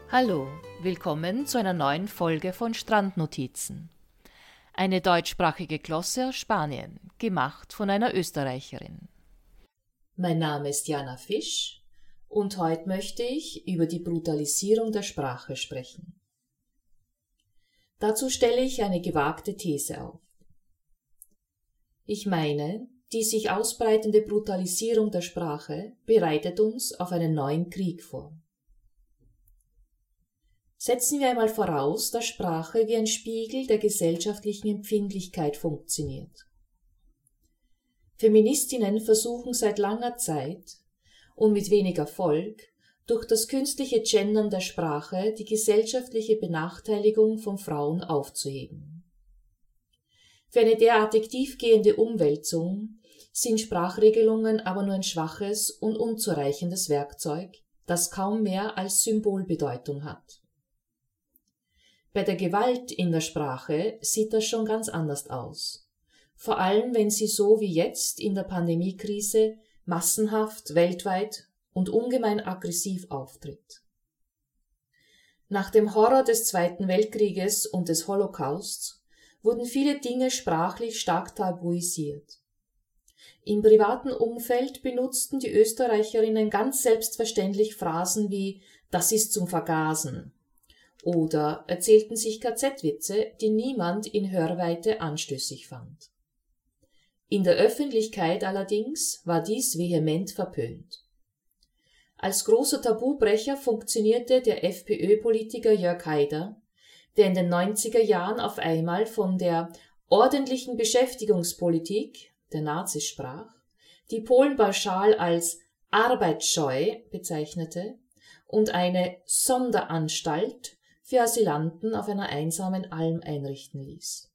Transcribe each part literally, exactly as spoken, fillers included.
Hallo, willkommen zu einer neuen Folge von Strandnotizen. Eine deutschsprachige Glosse aus Spanien, gemacht von einer Österreicherin. Mein Name ist Jana Fisch und heute möchte ich über die Brutalisierung der Sprache sprechen. Dazu stelle ich eine gewagte These auf. Ich meine, die sich ausbreitende Brutalisierung der Sprache bereitet uns auf einen neuen Krieg vor. Setzen wir einmal voraus, dass Sprache wie ein Spiegel der gesellschaftlichen Empfindlichkeit funktioniert. Feministinnen versuchen seit langer Zeit und mit wenig Erfolg, durch das künstliche Gendern der Sprache die gesellschaftliche Benachteiligung von Frauen aufzuheben. Für eine derartig tiefgehende Umwälzung sind Sprachregelungen aber nur ein schwaches und unzureichendes Werkzeug, das kaum mehr als Symbolbedeutung hat. Bei der Gewalt in der Sprache sieht das schon ganz anders aus, vor allem wenn sie so wie jetzt in der Pandemiekrise massenhaft, weltweit und ungemein aggressiv auftritt. Nach dem Horror des Zweiten Weltkrieges und des Holocausts wurden viele Dinge sprachlich stark tabuisiert. Im privaten Umfeld benutzten die Österreicherinnen ganz selbstverständlich Phrasen wie „das ist zum Vergasen“ oder erzählten sich K Z-Witze, die niemand in Hörweite anstößig fand. In der Öffentlichkeit allerdings war dies vehement verpönt. Als großer Tabubrecher funktionierte der FPÖ-Politiker Jörg Haider, der in den neunziger Jahren auf einmal von der ordentlichen Beschäftigungspolitik der Nazis sprach, die Polen pauschal als arbeitsscheu bezeichnete und eine Sonderanstalt für Asylanten auf einer einsamen Alm einrichten ließ.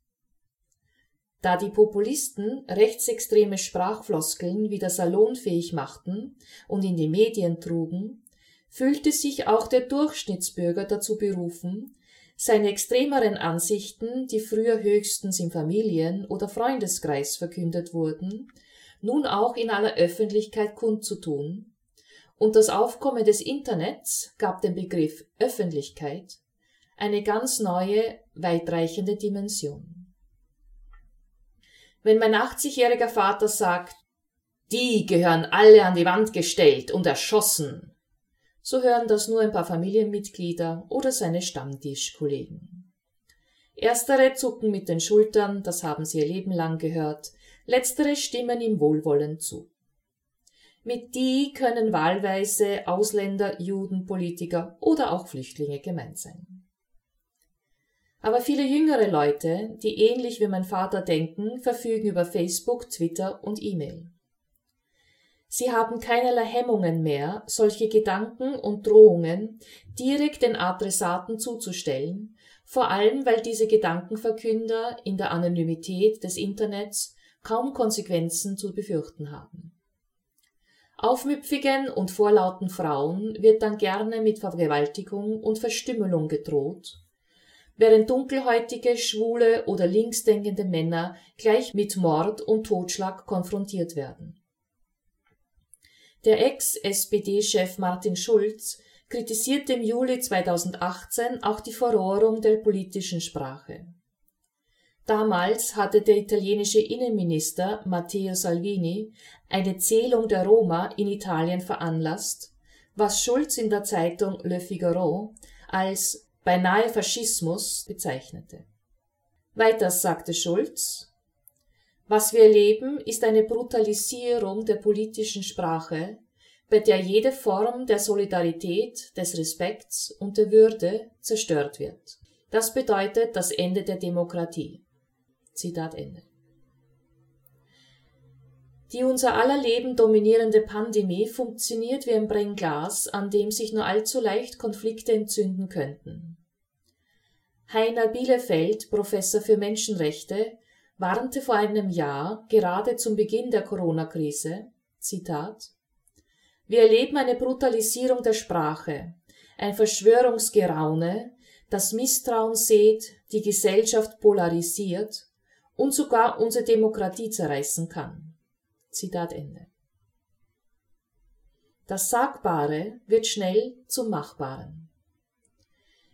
Da die Populisten rechtsextreme Sprachfloskeln wieder salonfähig machten und in die Medien trugen, fühlte sich auch der Durchschnittsbürger dazu berufen, seine extremeren Ansichten, die früher höchstens im Familien- oder Freundeskreis verkündet wurden, nun auch in aller Öffentlichkeit kundzutun, und das Aufkommen des Internets gab dem Begriff Öffentlichkeit eine ganz neue, weitreichende Dimension. Wenn mein achtzigjähriger Vater sagt, die gehören alle an die Wand gestellt und erschossen, so hören das nur ein paar Familienmitglieder oder seine Stammtischkollegen. Erstere zucken mit den Schultern, das haben sie ihr Leben lang gehört, letztere stimmen ihm wohlwollend zu. Mit die können wahlweise Ausländer, Juden, Politiker oder auch Flüchtlinge gemeint sein. Aber viele jüngere Leute, die ähnlich wie mein Vater denken, verfügen über Facebook, Twitter und E-Mail. Sie haben keinerlei Hemmungen mehr, solche Gedanken und Drohungen direkt den Adressaten zuzustellen, vor allem weil diese Gedankenverkünder in der Anonymität des Internets kaum Konsequenzen zu befürchten haben. Aufmüpfigen und vorlauten Frauen wird dann gerne mit Vergewaltigung und Verstümmelung gedroht, während dunkelhäutige, schwule oder linksdenkende Männer gleich mit Mord und Totschlag konfrontiert werden. Der Ex-S P D-Chef Martin Schulz kritisierte im Juli zweitausendachtzehn auch die Verrohrung der politischen Sprache. Damals hatte der italienische Innenminister Matteo Salvini eine Zählung der Roma in Italien veranlasst, was Schulz in der Zeitung Le Figaro als beinahe Faschismus bezeichnete. Weiters sagte Schulz, was wir erleben, ist eine Brutalisierung der politischen Sprache, bei der jede Form der Solidarität, des Respekts und der Würde zerstört wird. Das bedeutet das Ende der Demokratie. Zitat Ende. Die unser aller Leben dominierende Pandemie funktioniert wie ein Brennglas, an dem sich nur allzu leicht Konflikte entzünden könnten. Heiner Bielefeld, Professor für Menschenrechte, warnte vor einem Jahr, gerade zum Beginn der Corona-Krise, Zitat, wir erleben eine Brutalisierung der Sprache, ein Verschwörungsgeraune, das Misstrauen sät, die Gesellschaft polarisiert und sogar unsere Demokratie zerreißen kann. Zitat Ende. Das Sagbare wird schnell zum Machbaren.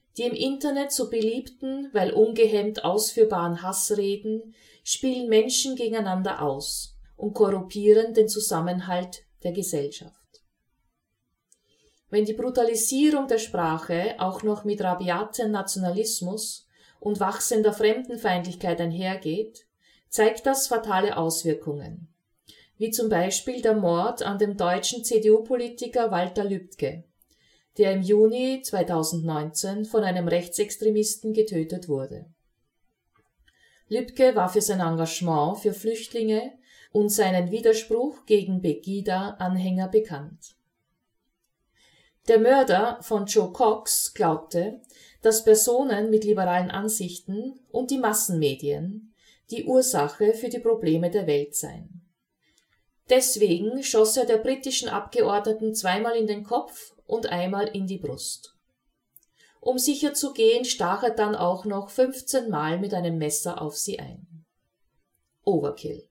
Die im Internet so beliebten, weil ungehemmt ausführbaren Hassreden spielen Menschen gegeneinander aus und korrumpieren den Zusammenhalt der Gesellschaft. Wenn die Brutalisierung der Sprache auch noch mit rabiatem Nationalismus und wachsender Fremdenfeindlichkeit einhergeht, zeigt das fatale Auswirkungen, wie zum Beispiel der Mord an dem deutschen C D U-Politiker Walter Lübcke, der im Juni zweitausendneunzehn von einem Rechtsextremisten getötet wurde. Lübcke war für sein Engagement für Flüchtlinge und seinen Widerspruch gegen Pegida-Anhänger bekannt. Der Mörder von Joe Cox glaubte, dass Personen mit liberalen Ansichten und die Massenmedien die Ursache für die Probleme der Welt seien. Deswegen schoss er der britischen Abgeordneten zweimal in den Kopf und einmal in die Brust. Um sicher zu gehen, stach er dann auch noch fünfzehn Mal mit einem Messer auf sie ein. Overkill.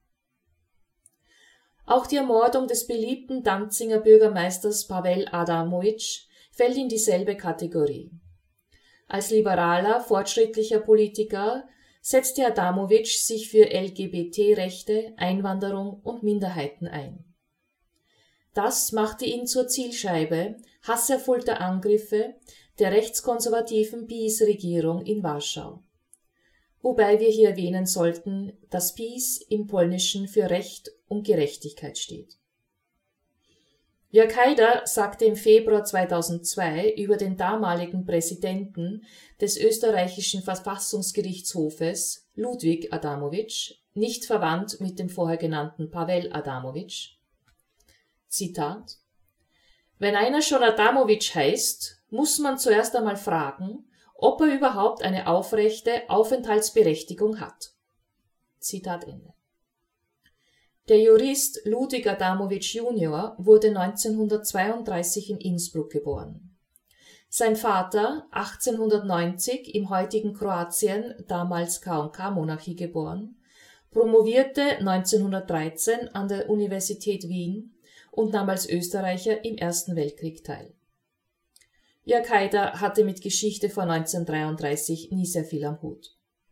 Auch die Ermordung des beliebten Danziger Bürgermeisters Pavel Adamovich fällt in dieselbe Kategorie. Als liberaler, fortschrittlicher Politiker setzte Adamovich sich für L G B T-Rechte, Einwanderung und Minderheiten ein. Das machte ihn zur Zielscheibe hasserfüllter Angriffe der rechtskonservativen PiS-Regierung in Warschau. Wobei wir hier erwähnen sollten, dass PiS im Polnischen für Recht und Gerechtigkeit steht. Jörg Haider sagte im Februar zweitausendzwei über den damaligen Präsidenten des österreichischen Verfassungsgerichtshofes, Ludwig Adamovich, nicht verwandt mit dem vorher genannten Pavel Adamovich, Zitat: Wenn einer schon Adamovich heißt, muss man zuerst einmal fragen, ob er überhaupt eine aufrechte Aufenthaltsberechtigung hat. Zitat Ende. Der Jurist Ludwig Adamovich Junior wurde neunzehnhundertzweiunddreißig in Innsbruck geboren. Sein Vater, achtzehnhundertneunzig im heutigen Kroatien, damals K und K-Monarchie geboren, promovierte neunzehnhundertdreizehn an der Universität Wien und nahm als Österreicher im Ersten Weltkrieg teil. Jörg Haider hatte mit Geschichte vor neunzehnhundertdreiunddreißig nie sehr viel am Hut.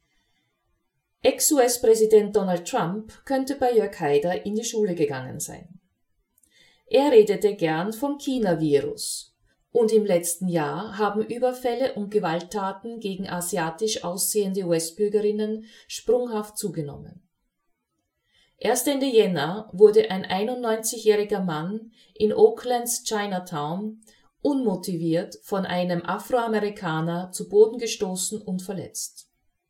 Ex-U S-Präsident Donald Trump könnte bei Jörg Haider in die Schule gegangen sein. Er redete gern vom China-Virus, und im letzten Jahr haben Überfälle und Gewalttaten gegen asiatisch aussehende U S-Bürgerinnen sprunghaft zugenommen. Erst Ende Jänner wurde ein einundneunzigjähriger Mann in Oaklands Chinatown unmotiviert von einem Afroamerikaner zu Boden gestoßen und verletzt.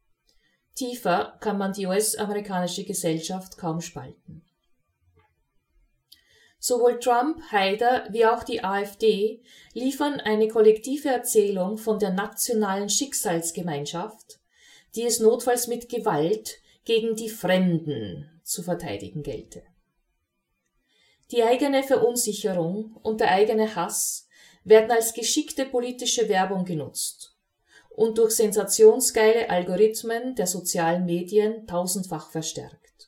Tiefer kann man die U S-amerikanische Gesellschaft kaum spalten. Sowohl Trump, Haider wie auch die AfD liefern eine kollektive Erzählung von der nationalen Schicksalsgemeinschaft, die es notfalls mit Gewalt gegen die Fremden zu verteidigen gelte. Die eigene Verunsicherung und der eigene Hass werden als geschickte politische Werbung genutzt und durch sensationsgeile Algorithmen der sozialen Medien tausendfach verstärkt.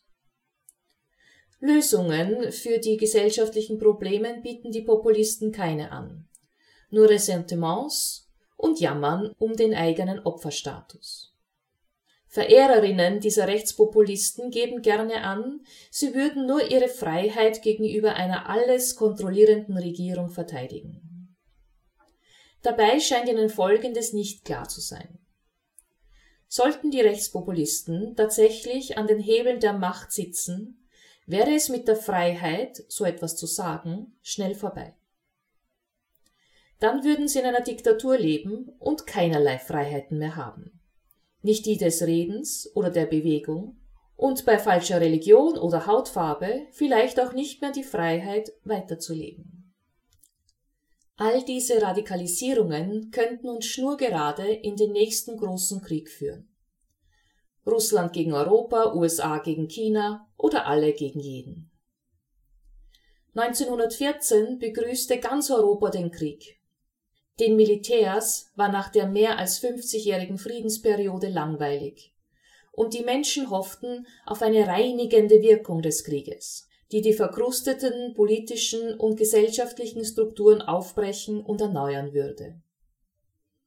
Lösungen für die gesellschaftlichen Probleme bieten die Populisten keine an, nur Ressentiments und Jammern um den eigenen Opferstatus. Verehrerinnen dieser Rechtspopulisten geben gerne an, sie würden nur ihre Freiheit gegenüber einer alles kontrollierenden Regierung verteidigen. Dabei scheint ihnen Folgendes nicht klar zu sein. Sollten die Rechtspopulisten tatsächlich an den Hebeln der Macht sitzen, wäre es mit der Freiheit, so etwas zu sagen, schnell vorbei. Dann würden sie in einer Diktatur leben und keinerlei Freiheiten mehr haben. Nicht die des Redens oder der Bewegung und bei falscher Religion oder Hautfarbe vielleicht auch nicht mehr die Freiheit, weiterzuleben. All diese Radikalisierungen könnten uns schnurgerade in den nächsten großen Krieg führen. Russland gegen Europa, U S A gegen China oder alle gegen jeden. neunzehnhundertvierzehn begrüßte ganz Europa den Krieg. Den Militärs war nach der mehr als fünfzigjährigen Friedensperiode langweilig, und die Menschen hofften auf eine reinigende Wirkung des Krieges, die die verkrusteten politischen und gesellschaftlichen Strukturen aufbrechen und erneuern würde.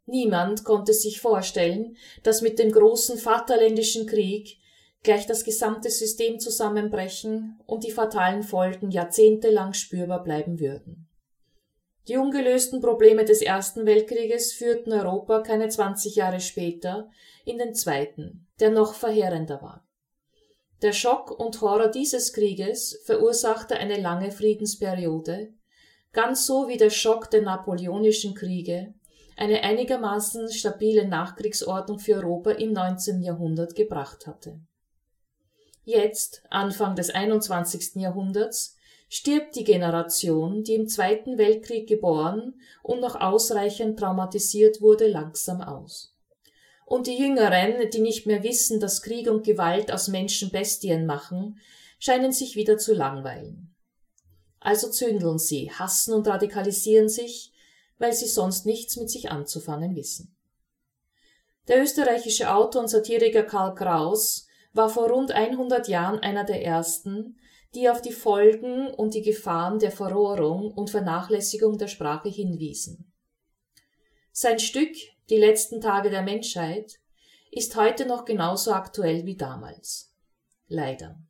Niemand konnte sich vorstellen, dass mit dem großen Vaterländischen Krieg gleich das gesamte System zusammenbrechen und die fatalen Folgen jahrzehntelang spürbar bleiben würden. Die ungelösten Probleme des Ersten Weltkrieges führten Europa keine zwanzig Jahre später in den Zweiten, der noch verheerender war. Der Schock und Horror dieses Krieges verursachte eine lange Friedensperiode, ganz so wie der Schock der Napoleonischen Kriege eine einigermaßen stabile Nachkriegsordnung für Europa im neunzehnten Jahrhundert gebracht hatte. Jetzt, Anfang des einundzwanzigsten Jahrhunderts, stirbt die Generation, die im Zweiten Weltkrieg geboren und noch ausreichend traumatisiert wurde, langsam aus. Und die Jüngeren, die nicht mehr wissen, dass Krieg und Gewalt aus Menschen Bestien machen, scheinen sich wieder zu langweilen. Also zündeln sie, hassen und radikalisieren sich, weil sie sonst nichts mit sich anzufangen wissen. Der österreichische Autor und Satiriker Karl Kraus war vor rund hundert Jahren einer der ersten, die auf die Folgen und die Gefahren der Verrohrung und Vernachlässigung der Sprache hinwiesen. Sein Stück Die letzten Tage der Menschheit ist heute noch genauso aktuell wie damals. Leider.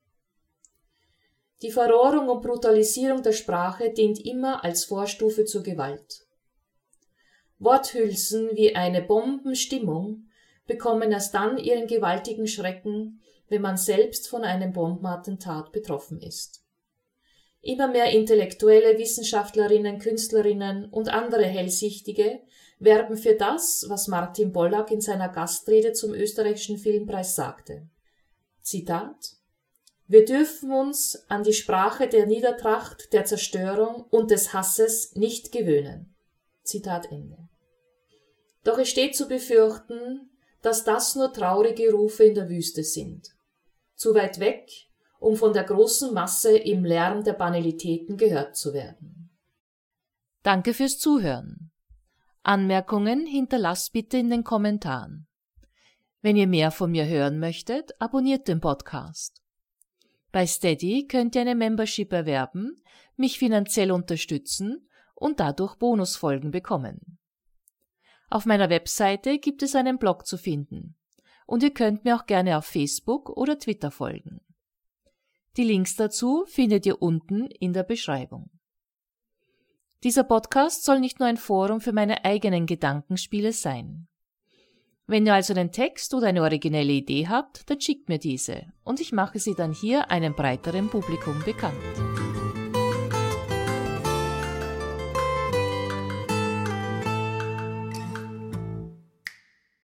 Die Verrohrung und Brutalisierung der Sprache dient immer als Vorstufe zur Gewalt. Worthülsen wie eine Bombenstimmung bekommen erst dann ihren gewaltigen Schrecken, wenn man selbst von einem Bombenattentat betroffen ist. Immer mehr Intellektuelle, Wissenschaftlerinnen, Künstlerinnen und andere Hellsichtige werben für das, was Martin Bollack in seiner Gastrede zum österreichischen Filmpreis sagte. Zitat: Wir dürfen uns an die Sprache der Niedertracht, der Zerstörung und des Hasses nicht gewöhnen. Zitat Ende. Doch es steht zu befürchten, dass das nur traurige Rufe in der Wüste sind. Zu weit weg, um von der großen Masse im Lärm der Banalitäten gehört zu werden. Danke fürs Zuhören. Anmerkungen hinterlasst bitte in den Kommentaren. Wenn ihr mehr von mir hören möchtet, abonniert den Podcast. Bei Steady könnt ihr eine Membership erwerben, mich finanziell unterstützen und dadurch Bonusfolgen bekommen. Auf meiner Webseite gibt es einen Blog zu finden und ihr könnt mir auch gerne auf Facebook oder Twitter folgen. Die Links dazu findet ihr unten in der Beschreibung. Dieser Podcast soll nicht nur ein Forum für meine eigenen Gedankenspiele sein. Wenn ihr also einen Text oder eine originelle Idee habt, dann schickt mir diese und ich mache sie dann hier einem breiteren Publikum bekannt.